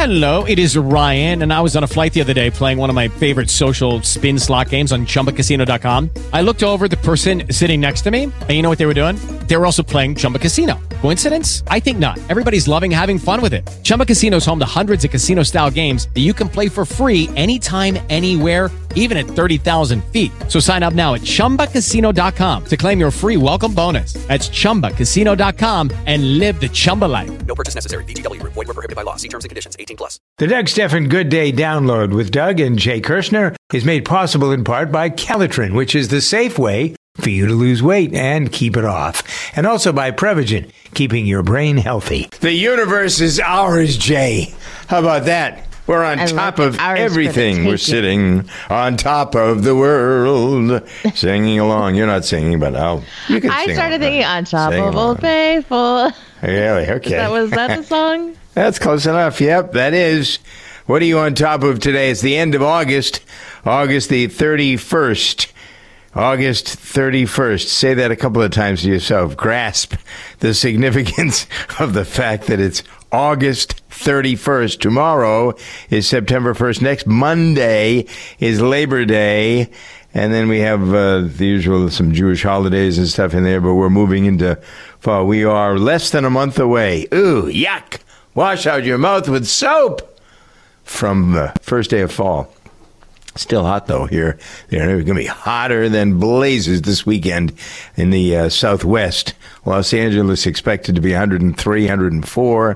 Hello, it is Ryan, and I was on a flight the other day playing one of my favorite social spin slot games on ChumbaCasino.com. I looked over at the person sitting next to me, and you know what they were doing? They were also playing Chumba Casino. Coincidence? I think not. Everybody's loving having fun with it. Chumba Casino is home to hundreds of casino-style games that you can play for free anytime, anywhere, even at 30,000 feet. So sign up now at ChumbaCasino.com to claim your free welcome bonus. That's ChumbaCasino.com and live the Chumba life. No purchase necessary. VGW. Void where prohibited by law. See terms and conditions. 18+. The Doug Stephan Good Day download with Doug and Jay Kirshner is made possible in part by Calitrin, which is the safe way for you to lose weight and keep it off. And also by Prevagen, keeping your brain healthy. The universe is ours, Jay. How about that? We're on top of everything. We're sitting on top of the world, singing along. You're not singing, but you can sing. I started thinking on top of Old Faithful. Really? Okay. Was that the song? That's close enough. Yep, that is. What are you on top of today? It's the end of August, August the 31st. August 31st. Say that a couple of times to yourself. Grasp the significance of the fact that it's August 31st. Tomorrow is September 1st. Next Monday is Labor Day. And then we have the usual, some Jewish holidays and stuff in there, but we're moving into fall. We are less than a month away. Ooh, yuck. Wash out your mouth with soap from the first day of fall. Still hot, though, here. They're going to be hotter than blazes this weekend in the southwest. Los Angeles expected to be 103, 104,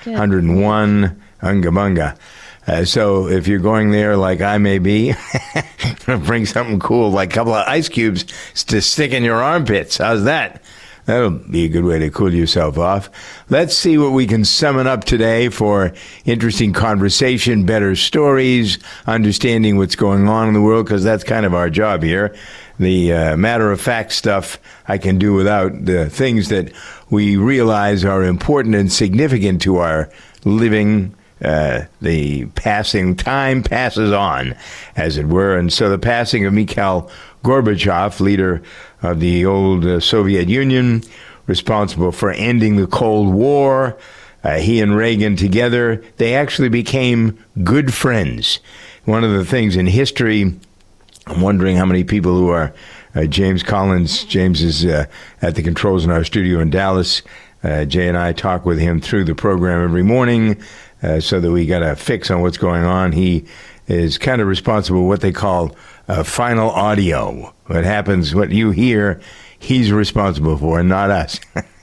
101, unga bunga. So if you're going there like I may be, bring something cool, like a couple of ice cubes to stick in your armpits. How's that? That'll be a good way to cool yourself off. Let's see what we can summon up today for interesting conversation, better stories, understanding what's going on in the world, because that's kind of our job here. The matter-of-fact stuff I can do without. The things that we realize are important and significant to our living. The passing, time passes on, as it were. And so the passing of Mikhail Gorbachev, leader of the old Soviet Union, responsible for ending the Cold War, he and Reagan together, they actually became good friends. One of the things in history, I'm wondering how many people who are James Collins. James is at the controls in our studio in Dallas. Jay and I talk with him through the program every morning so that we got a fix on what's going on. He is kind of responsible for what they call final audio. What happens, what you hear, he's responsible for, and not us.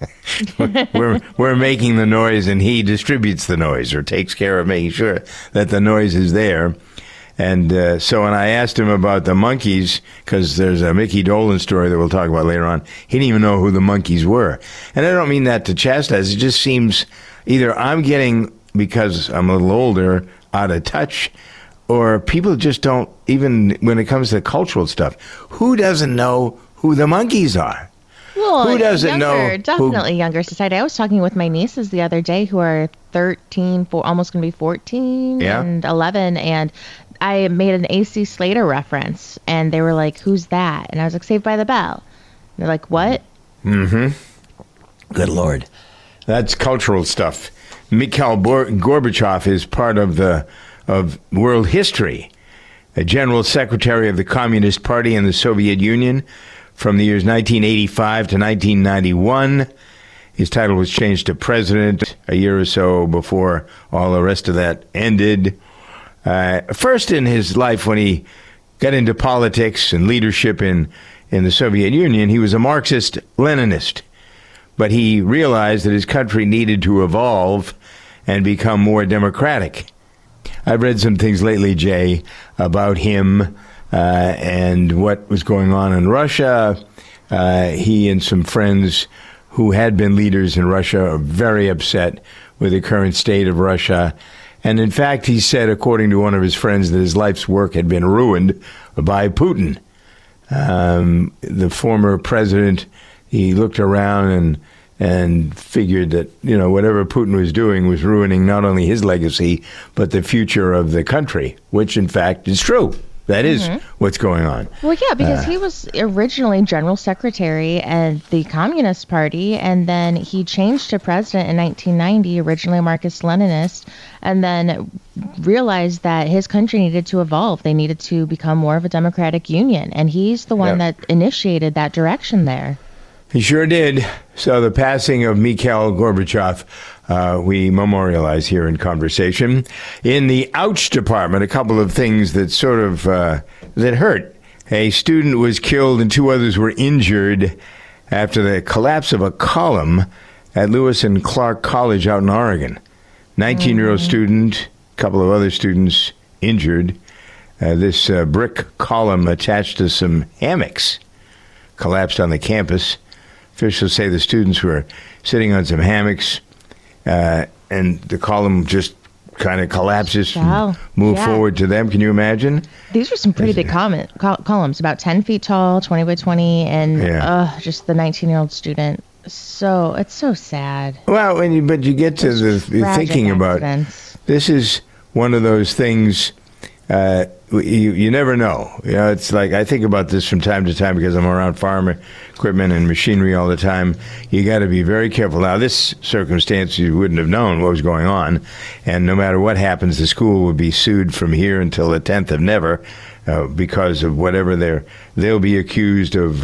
we're making the noise, and he distributes the noise or takes care of making sure that the noise is there. And so when I asked him about the monkeys, because there's a Mickey Dolenz story that we'll talk about later on, he didn't even know who the monkeys were. And I don't mean that to chastise. It just seems either I'm getting, because I'm a little older, out of touch, or people just don't, even when it comes to cultural stuff, who doesn't know who the monkeys are? Well, who doesn't know? Definitely younger society. I was talking with my nieces the other day who are 13, almost going to be 14 and 11, and I made an AC Slater reference, and they were like, who's that? And I was like, Saved by the Bell. And they're like, what? Mm-hmm. Good Lord. That's cultural stuff. Mikhail Gorbachev is part of world history, a general secretary of the Communist Party in the Soviet Union from the years 1985 to 1991. His title was changed to president a year or so before all the rest of that ended. First in his life, when he got into politics and leadership in the Soviet Union, he was a Marxist-Leninist. But he realized that his country needed to evolve and become more democratic. I've read some things lately, Jay, about him and what was going on in Russia. He and some friends who had been leaders in Russia are very upset with the current state of Russia. And in fact, he said, according to one of his friends, that his life's work had been ruined by Putin. The former president, he looked around and figured that, you know, whatever Putin was doing was ruining not only his legacy, but the future of the country, which in fact is true. That is what's going on. Well, yeah, because he was originally general secretary at the Communist Party, and then he changed to president in 1990, originally a Marxist-Leninist, and then realized that his country needed to evolve. They needed to become more of a democratic union, and he's the one that initiated that direction there. He sure did. So the passing of Mikhail Gorbachev, we memorialize here in conversation. In the ouch department, a couple of things that sort of that hurt. A student was killed and 2 others were injured after the collapse of a column at Lewis and Clark College out in Oregon. 19-year-old student, a couple of other students injured. This brick column attached to some hammocks collapsed on the campus. Officials say the students were sitting on some hammocks, and the column just kind of collapses and move forward to them. Can you imagine? These were some pretty big columns, about 10 feet tall, 20 by 20, and just the 19-year-old student. So it's so sad. Well, but you get to the thinking about this is one of those things. You never know. It's like I think about this from time to time because I'm around farm equipment and machinery all the time. You got to be very careful. Now, this circumstance, you wouldn't have known what was going on, and no matter what happens, the school would be sued from here until the 10th of never because of whatever they'll be accused of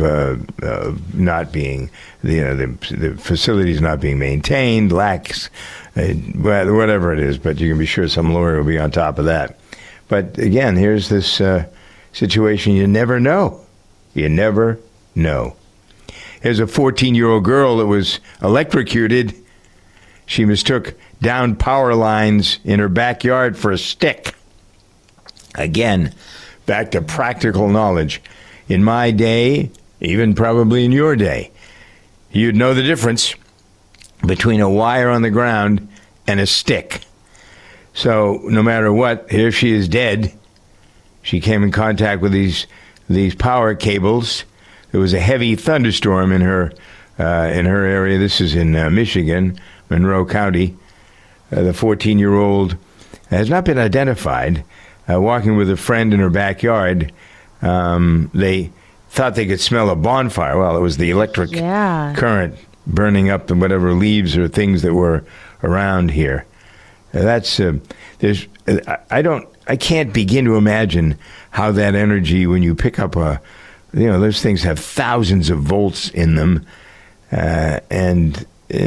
not being the facilities not being maintained, lacks whatever it is. But you can be sure some lawyer will be on top of that. But again, here's this situation you never know. You never know. Here's a 14-year-old girl that was electrocuted. She mistook downed power lines in her backyard for a stick. Again, back to practical knowledge. In my day, even probably in your day, you'd know the difference between a wire on the ground and a stick. So no matter what, here she is dead. She came in contact with these power cables. There was a heavy thunderstorm in her area. This is in Michigan, Monroe County. The 14-year-old has not been identified. Walking with a friend in her backyard, they thought they could smell a bonfire. Well, it was the electric current burning up the whatever leaves or things that were around here. That's I can't begin to imagine how that energy, when you pick up those things have thousands of volts in them, and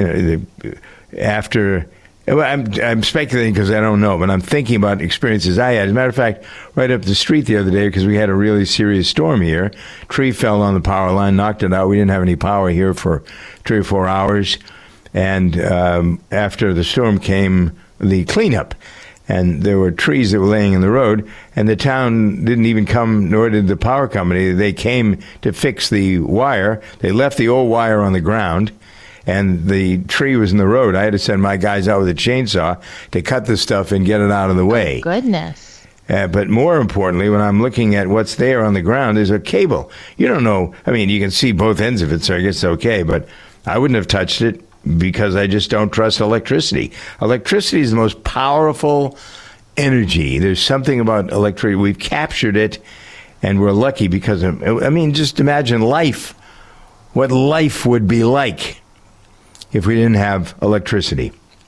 after. I'm speculating because I don't know, but I'm thinking about experiences I had. As a matter of fact, right up the street the other day, because we had a really serious storm here, tree fell on the power line, knocked it out. We didn't have any power here for 3 or 4 hours. And after the storm came the cleanup. And there were trees that were laying in the road, and the town didn't even come, nor did the power company. They came to fix the wire. They left the old wire on the ground, and the tree was in the road. I had to send my guys out with a chainsaw to cut the stuff and get it out of the way. Oh, goodness. But more importantly, when I'm looking at what's there on the ground, there's a cable. You don't know. I mean, you can see both ends of it, so I guess it's okay. But I wouldn't have touched it because I just don't trust electricity. Electricity is the most powerful energy. There's something about electricity. We've captured it, and we're lucky because of, I mean, just imagine life. What life would be like if we didn't have electricity.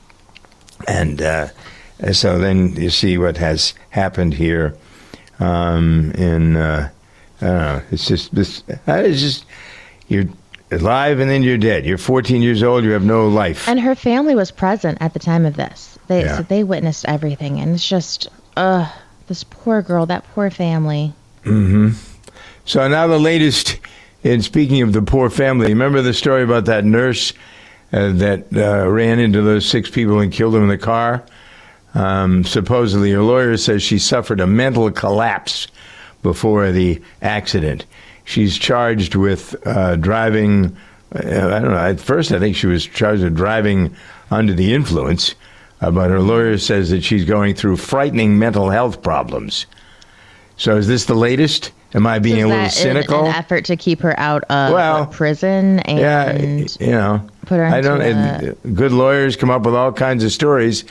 And so then you see what has happened here I don't know, it's just, you're alive and then you're dead. You're 14 years old, you have no life. And her family was present at the time of this. So they witnessed everything, and it's just, this poor girl, that poor family. Mm-hmm. So now the latest, in speaking of the poor family, remember the story about that nurse that ran into those 6 people and killed them in the car? Supposedly, her lawyer says she suffered a mental collapse before the accident. She's charged with driving, I don't know, at first I think she was charged with driving under the influence, but her lawyer says that she's going through frightening mental health problems. So is this the latest? Am I being a little cynical? An effort to keep her out of prison and put her into good lawyers come up with all kinds of stories,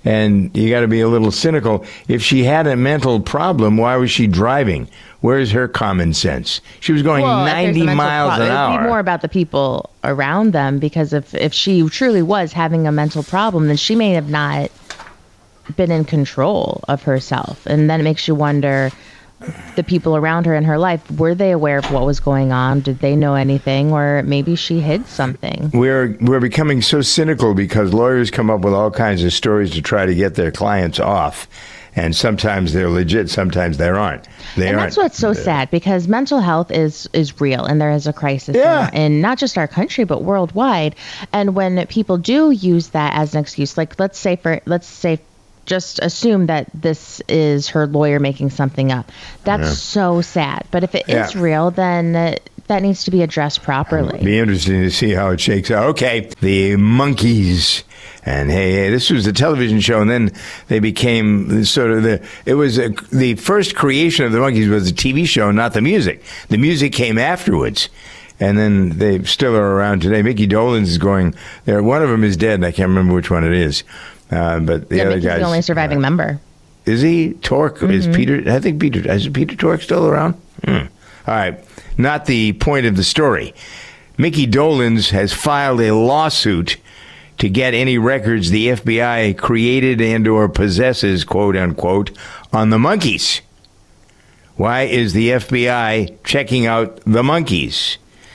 And you got to be a little cynical. If she had a mental problem, why was she driving? Where's her common sense? She was going 90 miles an hour. It would be more about the people around them, because if she truly was having a mental problem, then she may have not been in control of herself. And then it makes you wonder, the people around her in her life, were they aware of what was going on? Did they know anything? Or maybe she hid something. We're becoming so cynical because lawyers come up with all kinds of stories to try to get their clients off. And sometimes they're legit, sometimes they aren't. That's what's so sad, because mental health is real, and there is a crisis in not just our country but worldwide. And when people do use that as an excuse, like let's say just assume that this is her lawyer making something up. That's so sad. But if it is real, then that needs to be addressed properly. It'll be interesting to see how it shakes out. Okay, the Monkees. And hey, this was a television show, and then they became sort of the first creation of the Monkees was a TV show, not the music. The music came afterwards. And then they still are around today. Mickey Dolenz is going there. One of them is dead, and I can't remember which one it is. But the other Mickey's guy's the only surviving member. Is he? Torque? Is Peter? I think Peter. Is Peter Torque still around? All right. Not the point of the story. Mickey Dolenz has filed a lawsuit to get any records the FBI created and or possesses, quote unquote, on the Monkees. Why is the FBI checking out the Monkees?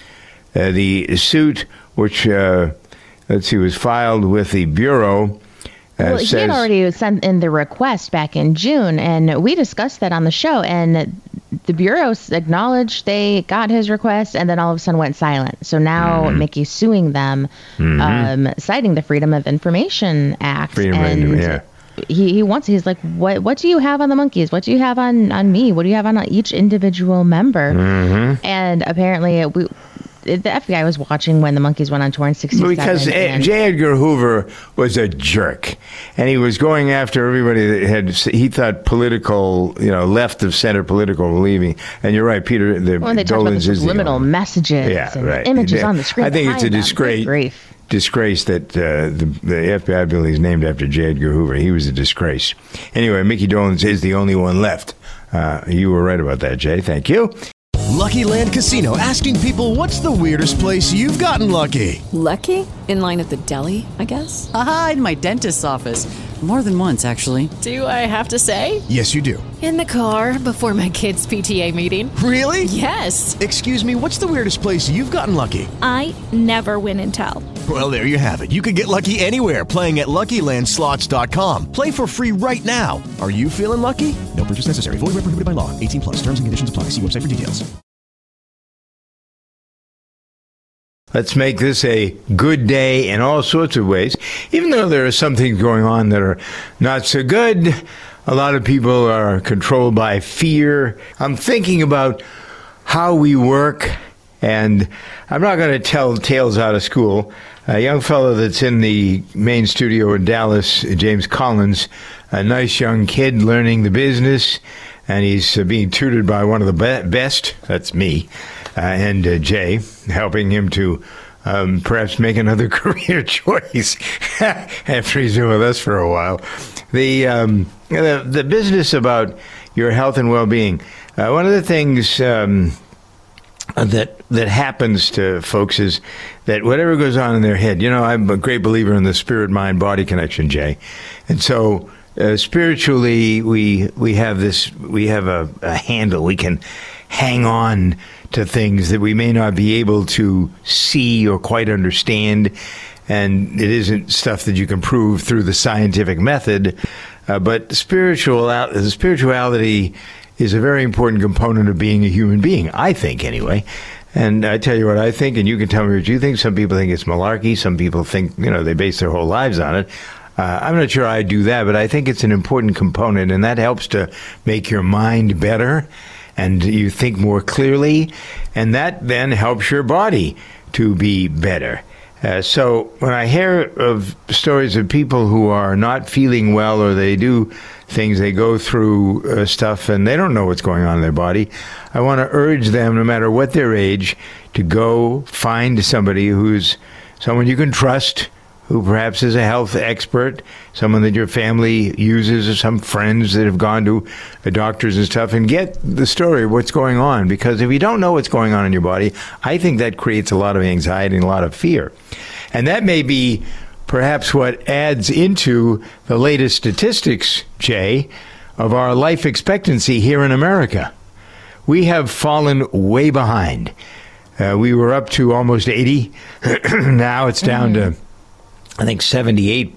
The suit, which, was filed with the Bureau, well, he had already sent in the request back in June, and we discussed that on the show, and the Bureau acknowledged they got his request, and then all of a sudden went silent. So now Mickey's suing them, citing the Freedom of Information Act. He's like, what do you have on the Monkees? What do you have on me? What do you have on each individual member? And apparently the FBI was watching when the Monkees went on tour in 67. Because J. Edgar Hoover was a jerk, and he was going after everybody that he thought political, left of center political believing. And you're right, Peter. They talk about the subliminal messages and images on the screen. I think it's a disgrace that the FBI building is named after J. Edgar Hoover. He was a disgrace. Anyway, Mickey Dolenz is the only one left. You were right about that, Jay. Thank you. Lucky Land Casino, asking people, what's the weirdest place you've gotten lucky? Lucky? In line at the deli, I guess? Aha, in my dentist's office. More than once, actually. Do I have to say? Yes, you do. In the car before my kids' PTA meeting. Really? Yes. Excuse me, what's the weirdest place you've gotten lucky? I never win and tell. Well, there you have it. You can get lucky anywhere, playing at LuckyLandSlots.com. Play for free right now. Are you feeling lucky? No purchase necessary. Void where prohibited by law. 18+. Terms and conditions apply. See website for details. Let's make this a good day in all sorts of ways. Even though there are some things going on that are not so good, a lot of people are controlled by fear. I'm thinking about how we work, and I'm not going to tell tales out of school. A young fellow that's in the main studio in Dallas, James Collins, a nice young kid learning the business, and he's being tutored by one of the best, that's me, and Jay, helping him to perhaps make another career choice after he's been with us for a while. The business about your health and well-being. One of the things that happens to folks is that whatever goes on in their head, I'm a great believer in the spirit-mind-body connection, Jay, and so spiritually we have a handle. We can hang on to things that we may not be able to see or quite understand, and it isn't stuff that you can prove through the scientific method, but spirituality is a very important component of being a human being, I think, anyway. And I tell you what I think, and you can tell me what you think. Some people think it's malarkey. Some people think, they base their whole lives on it. I'm not sure I do that, but I think it's an important component, and that helps to make your mind better, and you think more clearly, and that then helps your body to be better. So when I hear of stories of people who are not feeling well, or they do things, they go through stuff, and they don't know what's going on in their body, I want to urge them, no matter what their age, to go find someone you can trust, who perhaps is a health expert, someone that your family uses, or some friends that have gone to doctors and stuff, and get the story of what's going on. Because if you don't know what's going on in your body, I think that creates a lot of anxiety and a lot of fear. And that may be perhaps what adds into the latest statistics, Jay, of our life expectancy here in America. We have fallen way behind. We were up to almost 80. Now it's down to, I think, 78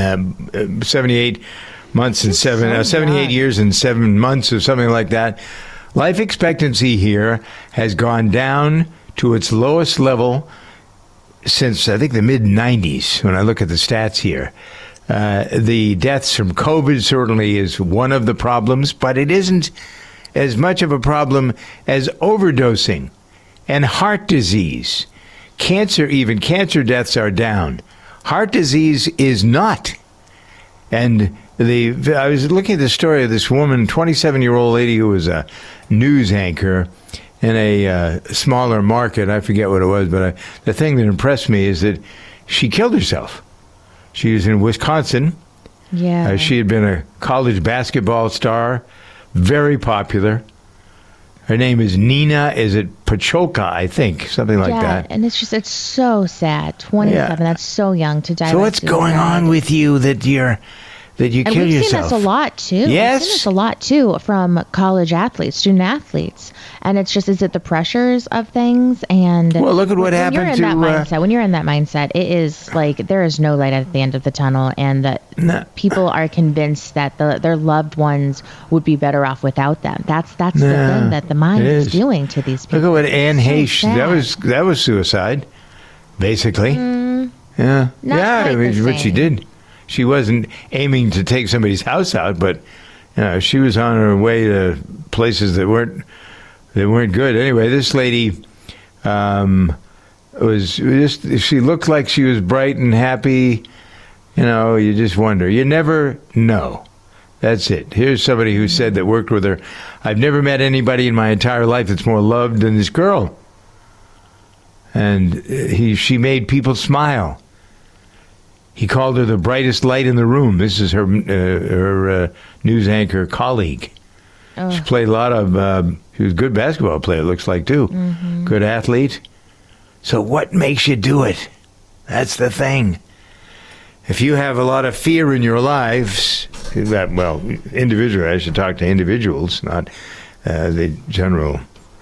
months and 78 years and 7 months or something like that. Life expectancy here has gone down to its lowest level since, I think, the mid-90s, when I look at the stats here. The deaths from COVID certainly is one of the problems, but it isn't as much of a problem as overdosing and heart disease. Cancer, even cancer deaths are down. Heart disease is not. And I was looking at the story of this woman, 27-year-old lady who was a news anchor in a smaller market. I forget what it was, but the thing that impressed me is that she killed herself. She was in Wisconsin. Yeah. She had been a college basketball star, very popular. Her name is Nina, is it Pacholka, I think, something like that. And it's so sad. 27, that's so young to die. So what's going on with you that you kill yourself? And we've seen this a lot, too. Yes? We've seen this a lot, too, from college athletes, student athletes. And it's just, is it the pressures of things? And well, look at what happened to... When you're in that mindset, it is like there is no light at the end of the tunnel, and that people are convinced that their loved ones would be better off without them. That's the thing that the mind is doing to these people. Look at what Anne Heche, that was suicide, basically. Yeah. I mean, what she did. She wasn't aiming to take somebody's house out, but she was on her way to places that weren't good. Anyway, this lady she looked like she was bright and happy. You just wonder. You never know. That's it. Here's somebody who said that worked with her. I've never met anybody in my entire life that's more loved than this girl. And she made people smile. He called her the brightest light in the room. This is her news anchor colleague. Oh. She played a lot of... she was a good basketball player, it looks like, too. Mm-hmm. Good athlete. So what makes you do it? That's the thing. If you have a lot of fear in your lives... individually, I should talk to individuals, not the general...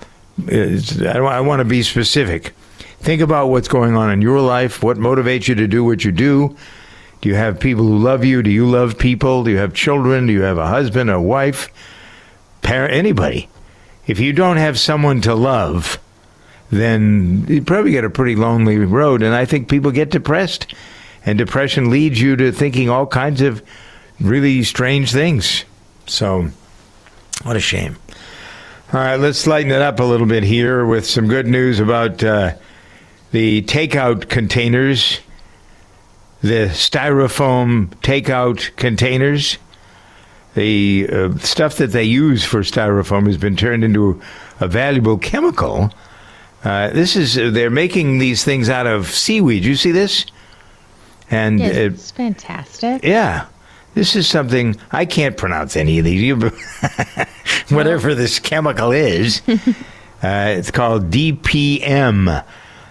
I want to be specific. Think about what's going on in your life, what motivates you to do what you do. Do you have people who love you? Do you love people? Do you have children? Do you have a husband, a wife, parent, anybody? If you don't have someone to love, then you probably get a pretty lonely road. And I think people get depressed. And depression leads you to thinking all kinds of really strange things. So, what a shame. All right, let's lighten it up a little bit here with some good news about the takeout containers, the styrofoam takeout containers. The stuff that they use for styrofoam has been turned into a valuable chemical. They're making these things out of seaweed. You see this? And it's fantastic. Yeah. This is something, I can't pronounce any of these. Whatever this chemical is. It's called DPM.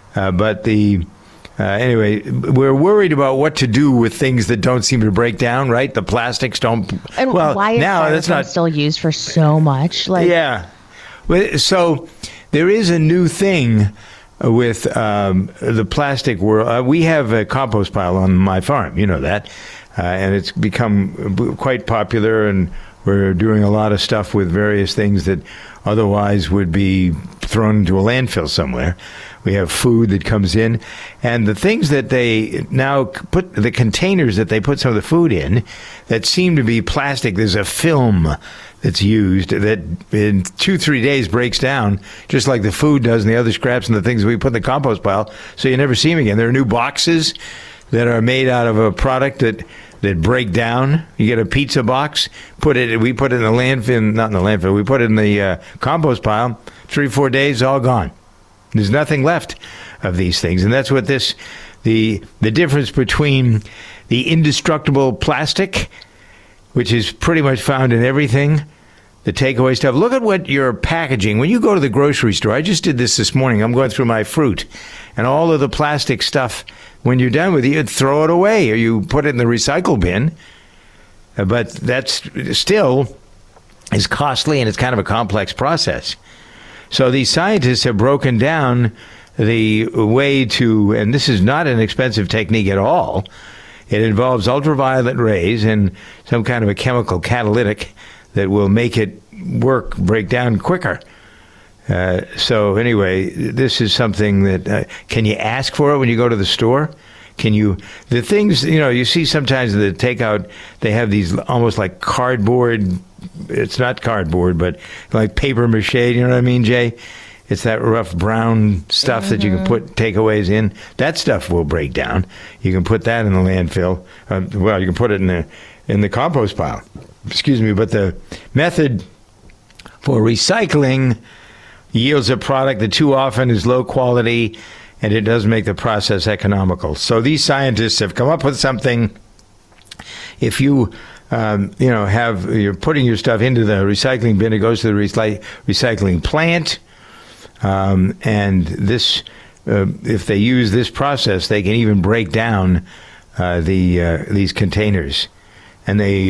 Anyway, we're worried about what to do with things that don't seem to break down, right? The plastics don't. And why is styrofoam still used for so much? Yeah. So there is a new thing with the plastic world. We have a compost pile on my farm. You know that. And it's become quite popular, and we're doing a lot of stuff with various things that otherwise would be thrown into a landfill somewhere. We have food that comes in, and the things that they now put, the containers that they put some of the food in, that seem to be plastic. There's a film that's used that in 2-3 days breaks down, just like the food does and the other scraps and the things we put in the compost pile, so you never see them again. There are new boxes that are made out of a product that break down. You get a pizza box, we put it in the landfill, not in the landfill, we put it in the compost pile, 3-4 days, all gone. There's nothing left of these things. And that's what this the difference between the indestructible plastic, which is pretty much found in everything, the takeaway stuff. Look at what you're packaging. When you go to the grocery store, I just did this morning. I'm going through my fruit, and all of the plastic stuff, when you're done with it, you throw it away or you put it in the recycle bin. But that's still is costly, and it's kind of a complex process. So these scientists have broken down the way to, and this is not an expensive technique at all. It involves ultraviolet rays and some kind of a chemical catalytic that will make it break down quicker. So anyway, this is something that, can you ask for it when you go to the store? The things, you see sometimes the takeout, they have these almost like cardboard, it's not cardboard, but like paper mache, you know what I mean, Jay? It's that rough brown stuff that you can put takeaways in. That stuff will break down. You can put that in the landfill. You can put it in the compost pile. Excuse me, but the method for recycling yields a product that too often is low quality, and it does make the process economical. So these scientists have come up with something. If you, you're putting your stuff into the recycling bin, it goes to the recycling plant, and this, if they use this process, they can even break down these containers, and they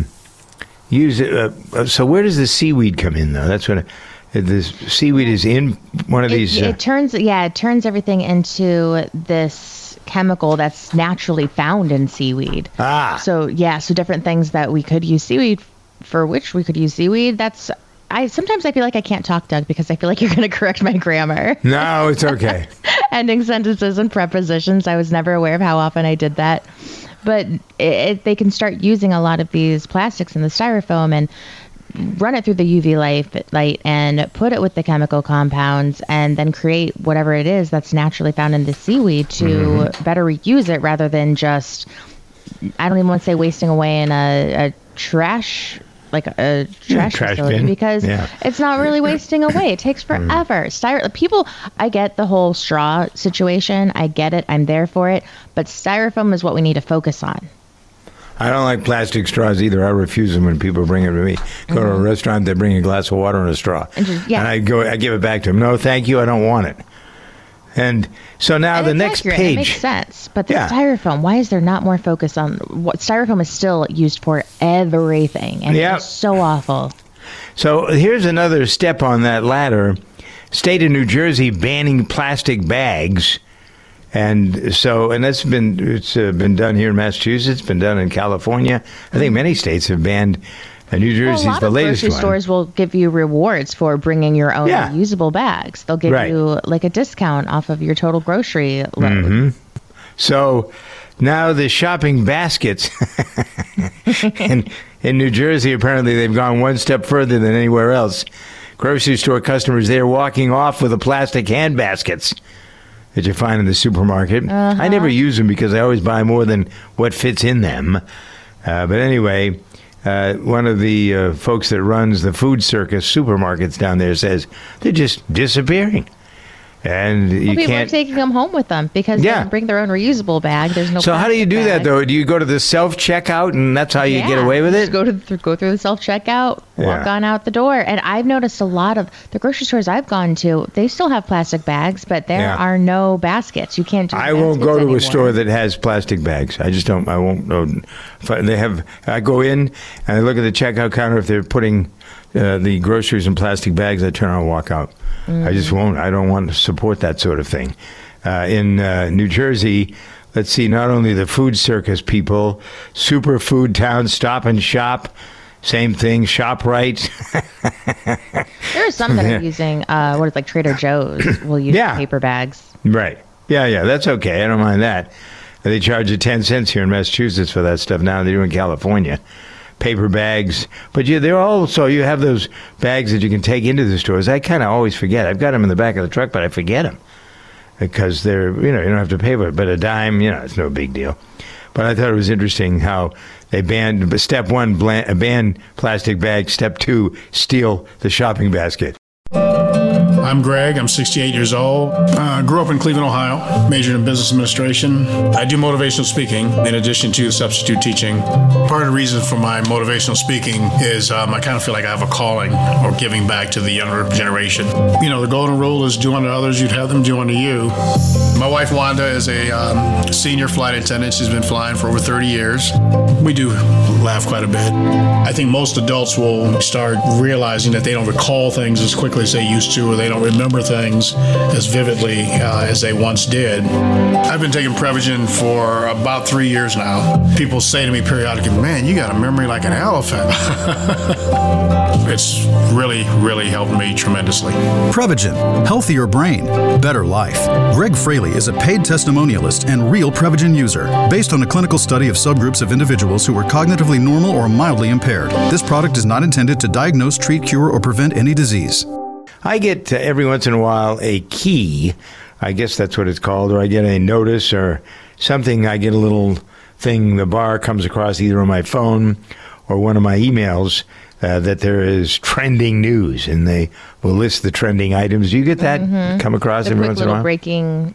use it. So where does the seaweed come in, though? That's what. The seaweed is in one of these. It turns everything into this chemical that's naturally found in seaweed. So different things that we could use seaweed for, which we could use seaweed. Sometimes I feel like I can't talk, Doug, because I feel like you're going to correct my grammar. No, it's okay. Ending sentences and prepositions. I was never aware of how often I did that. But they can start using a lot of these plastics and the styrofoam and run it through the UV light and put it with the chemical compounds and then create whatever it is that's naturally found in the seaweed to better reuse it rather than just, I don't even want to say wasting away in a trash, like a trash facility bin. Because it's not really wasting away. It takes forever. I get the whole straw situation. I get it. I'm there for it. But styrofoam is what we need to focus on. I don't like plastic straws either. I refuse them when people bring them to me. Go to a restaurant, they bring a glass of water and a straw. And I give it back to them. No, thank you, I don't want it. And so now the next page. It makes sense. But the styrofoam, why is there not more focus on what styrofoam is still used for everything? And it's so awful. So here's another step on that ladder. State of New Jersey banning plastic bags. And that's been done here in Massachusetts, been done in California. I think many states have banned. New Jersey's the latest one. A lot of grocery stores will give you rewards for bringing your own reusable bags. They'll give you like a discount off of your total grocery load. So now the shopping baskets in New Jersey, apparently they've gone one step further than anywhere else. Grocery store customers there walking off with the plastic hand baskets that you find in the supermarket. I never use them because I always buy more than what fits in them. But anyway, one of the folks that runs the food circus supermarkets down there says they're just disappearing. And you people are taking them home with them because they can bring their own reusable bag. There's no. So how do you do that though? Do you go to the self-checkout and that's how you get away with it? Just go through the self-checkout, walk on out the door. And I've noticed a lot of the grocery stores I've gone to, they still have plastic bags, but there are no baskets. You can't do. I won't go to a store that has plastic bags. I just don't. I won't. They have. I go in and I look at the checkout counter. If they're putting the groceries in plastic bags, I turn around and walk out. I just won't. I don't want to support that sort of thing. In New Jersey, let's see, not only the food circus people, Superfood Town, Stop and Shop, same thing, ShopRite. There are some that are using, like Trader Joe's will use paper bags. Right. Yeah, that's okay. I don't mind that. They charge you 10 cents here in Massachusetts for that stuff now. They do in California. Paper bags, but they're also, you have those bags that you can take into the stores. I kind of always forget. I've got them in the back of the truck, but I forget them because they're, you don't have to pay for it. But a dime, it's no big deal. But I thought it was interesting how they banned, step one, ban plastic bags. Step two, steal the shopping basket. I'm Greg. I'm 68 years old. Grew up in Cleveland, Ohio. Majored in business administration. I do motivational speaking in addition to substitute teaching. Part of the reason for my motivational speaking is I kind of feel like I have a calling or giving back to the younger generation. You know, the golden rule is do unto others, you'd have them do unto you. My wife, Wanda, is a senior flight attendant. She's been flying for over 30 years. We do laugh quite a bit. I think most adults will start realizing that they don't recall things as quickly as they used to, or they don't remember things as vividly as they once did. I've been taking Prevagen for about 3 years now. People say to me periodically, man, you got a memory like an elephant. It's really, really helped me tremendously. Prevagen, healthier brain, better life. Greg Fraley is a paid testimonialist and real Prevagen user, based on a clinical study of subgroups of individuals who were cognitively normal or mildly impaired. This product is not intended to diagnose, treat, cure, or prevent any disease. I get every once in a while a key, I guess that's what it's called, or I get a notice or something. I get a little thing, the bar comes across either on my phone or one of my emails that there is trending news, and they will list the trending items. Do you get that? Mm-hmm. Come across every once in a while? Breaking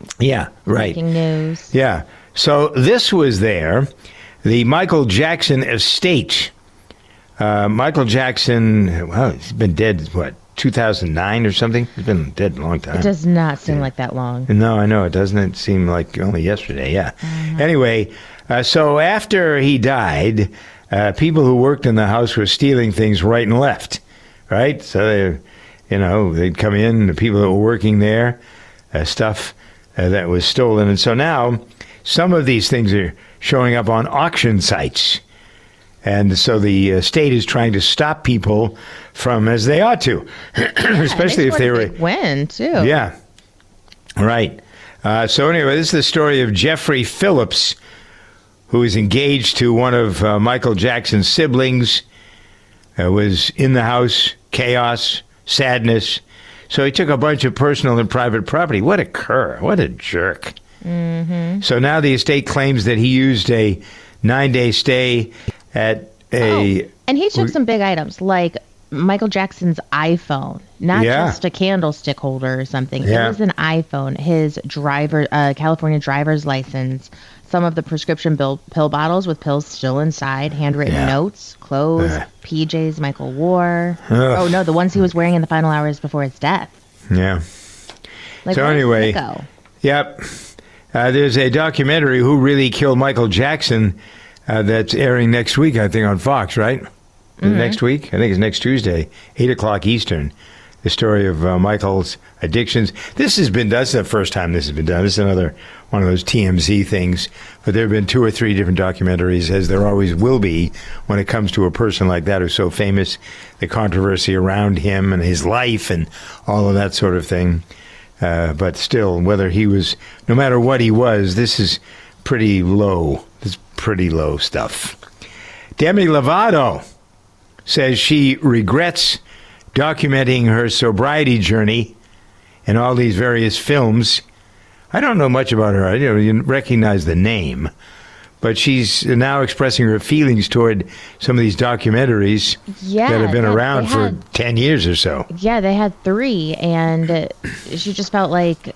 news. Yeah. So this was there, the Michael Jackson estate. Michael Jackson, well, he's been dead, 2009 or something? He's been dead a long time. It does not seem like that long. No, I know. It doesn't seem like only yesterday, yeah. Mm-hmm. Anyway, so after he died, people who worked in the house were stealing things right and left, right? So, they'd come in, the people that were working there, stuff that was stolen. And so now some of these things are showing up on auction sites. And so the state is trying to stop people from, as they ought to, especially if they were win too. Yeah, right. So anyway, this is the story of Jeffrey Phillips, who is engaged to one of Michael Jackson's siblings. Was in the house, chaos, sadness. So he took a bunch of personal and private property. What a cur! What a jerk! Mm-hmm. So now the estate claims that he used a 9-day stay at a... and he took some big items, like Michael Jackson's iPhone, not just a candlestick holder or something. Yeah. It was an iPhone, his California driver's license, some of the prescription pill bottles with pills still inside, handwritten notes, clothes, PJs Michael wore. Oh, no, the ones he was wearing in the final hours before his death. Yeah. So anyway, yep. There's a documentary, Who Really Killed Michael Jackson, that's airing next week, I think, on Fox, right? Mm-hmm. Next week? I think it's next Tuesday, 8 o'clock Eastern. The story of Michael's addictions. This has been, that's the first time this has been done. This is another one of those TMZ things. But there have been 2 or 3 different documentaries, as there always will be when it comes to a person like that who's so famous, the controversy around him and his life and all of that sort of thing. But still, whether he was, no matter what he was, this is pretty low. This is pretty low stuff. Demi Lovato says she regrets documenting her sobriety journey in all these various films. I don't know much about her. You recognize the name. But she's now expressing her feelings toward some of these documentaries that have been around for 10 years or so. Yeah, they had 3, and she just felt like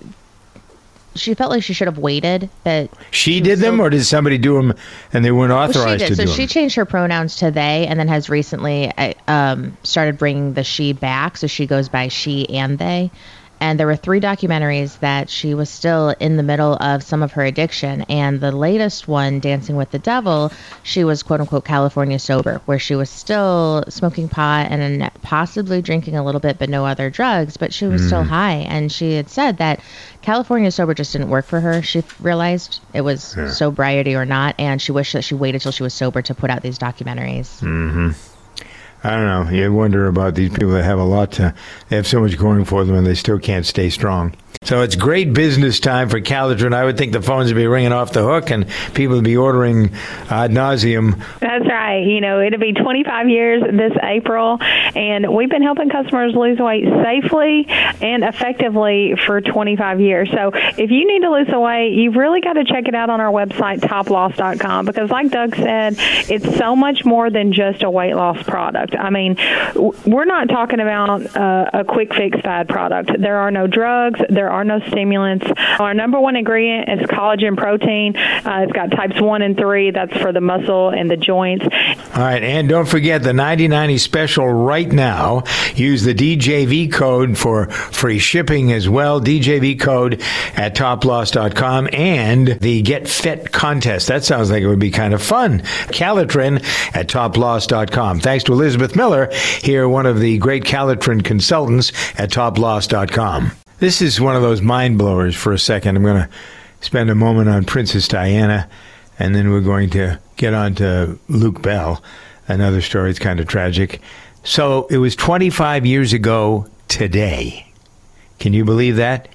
she should have waited. But she did them, or did somebody do them and they weren't authorized to do them? So she changed her pronouns to they, and then has recently started bringing the she back, so she goes by she and they. And there were 3 documentaries that she was still in the middle of some of her addiction. And the latest one, Dancing with the Devil, she was, quote unquote, California sober, where she was still smoking pot and possibly drinking a little bit, but no other drugs. But she was still high. And she had said that California sober just didn't work for her. She realized it was sobriety or not. And she wished that she waited till she was sober to put out these documentaries. Mm-hmm. I don't know. You wonder about these people that have they have so much going for them and they still can't stay strong. So it's great business time for Calitrin. I would think the phones would be ringing off the hook and people would be ordering ad nauseum. That's right. It'll be 25 years this April, and we've been helping customers lose weight safely and effectively for 25 years. So if you need to lose some weight, you've really got to check it out on our website, toploss.com, because like Doug said, it's so much more than just a weight loss product. I mean, we're not talking about a quick fix fad product. There are no drugs. There are no stimulants. Our number one ingredient is collagen protein. It's got types 1 and 3. That's for the muscle and the joints. All right, and don't forget the 90/90 special right now. Use the DJV code for free shipping as well. DJV code at toploss.com, and the Get Fit contest. That sounds like it would be kind of fun. Calitrin at toploss.com. Thanks to Elizabeth Miller, here one of the great Calitrin consultants at toploss.com. This is one of those mind blowers for a second. I'm going to spend a moment on Princess Diana, and then we're going to get on to Luke Bell. Another story. It's kind of tragic. So it was 25 years ago today. Can you believe that?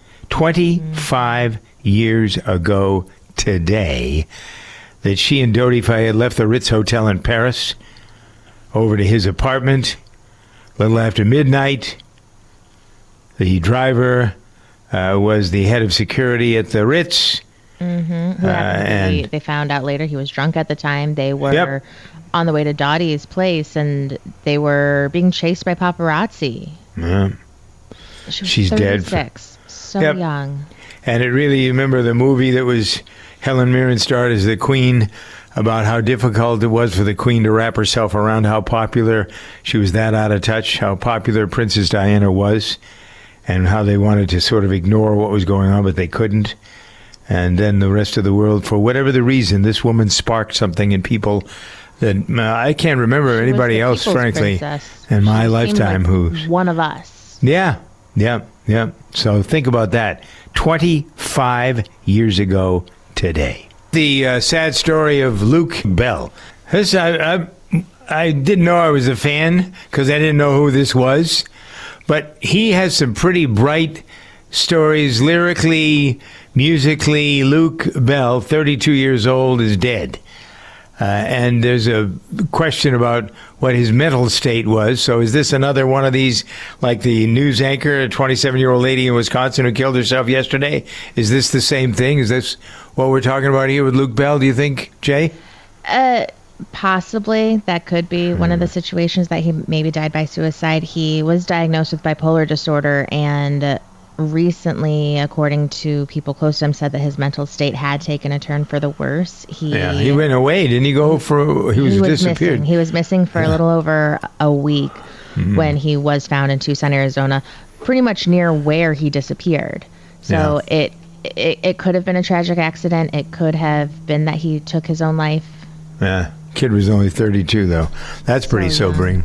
25 years ago today that she and Dodi Fayed left the Ritz Hotel in Paris over to his apartment a little after midnight. The driver was the head of security at the Ritz. Mm-hmm. And they found out later he was drunk at the time. They were on the way to Dottie's place, and they were being chased by paparazzi. Yeah. She's 36, dead. So young. And it really, you remember the movie that was Helen Mirren starred as the Queen, about how difficult it was for the Queen to wrap herself around how popular she was, that out of touch, how popular Princess Diana was, and how they wanted to sort of ignore what was going on, but they couldn't. And then the rest of the world, for whatever the reason, this woman sparked something in people that I can't remember anybody else, frankly, in my lifetime who's one of us. Yeah. So think about that. 25 years ago today. The sad story of Luke Bell. This, I didn't know I was a fan because I didn't know who this was, but he has some pretty bright stories lyrically, musically. Luke Bell, 32 years old, is dead. And there's a question about what his mental state was. So is this another one of these, like the news anchor, a 27-year-old lady in Wisconsin who killed herself yesterday? Is this the same thing? Is this what we're talking about here with Luke Bell, do you think, Jay? Possibly. That could be one of the situations that he maybe died by suicide. He was diagnosed with bipolar disorder, and recently, according to people close to him, said that his mental state had taken a turn for the worse. He went away. Didn't he go for... He was disappeared. Missing. He was missing for a little over a week when he was found in Tucson, Arizona, pretty much near where he disappeared. So it could have been a tragic accident. It could have been that he took his own life. Yeah. Kid was only 32, though. That's pretty sobering.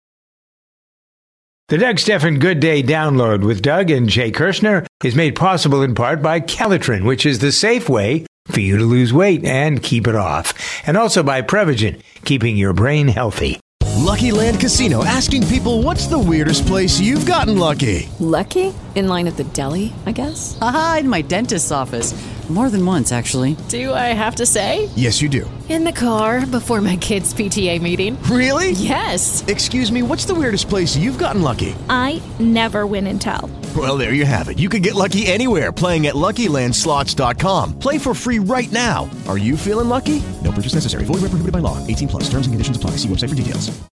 The Doug Stephan Good Day download with Doug and Jay Kirshner is made possible in part by Calitrin, which is the safe way for you to lose weight and keep it off. And also by Prevagen, keeping your brain healthy. Lucky Land Casino, asking people, what's the weirdest place you've gotten lucky? Lucky? In line at the deli, I guess? Aha, in my dentist's office. More than once, actually. Do I have to say? Yes, you do. In the car before my kids' PTA meeting. Really? Yes. Excuse me, what's the weirdest place you've gotten lucky? I never win and tell. Well, there you have it. You can get lucky anywhere, playing at LuckyLandSlots.com. Play for free right now. Are you feeling lucky? No purchase necessary. Void where prohibited by law. 18+. Terms and conditions apply. See website for details.